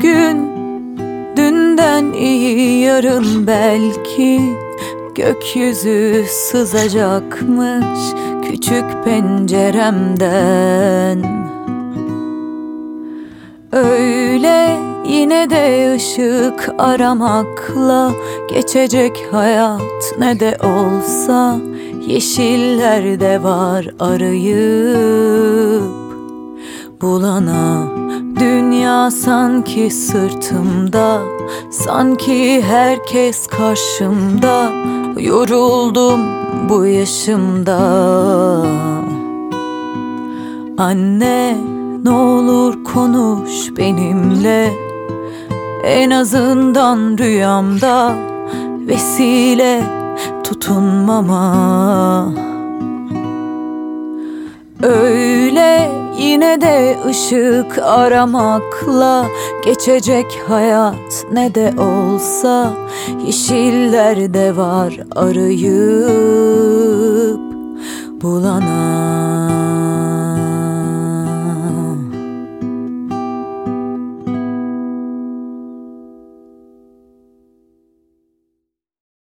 Bugün dünden iyi, yarın belki gökyüzü sızacakmış küçük penceremden. Öyle yine de ışık aramakla geçecek hayat, ne de olsa yeşillerde var arayıp bulana. Dünya sanki sırtımda, sanki herkes karşımda. Yoruldum bu yaşımda. Anne, ne olur konuş benimle, en azından rüyamda vesile tutunmama. Öyle yine de ışık aramakla geçecek hayat, ne de olsa yeşillerde var arayıp bulana.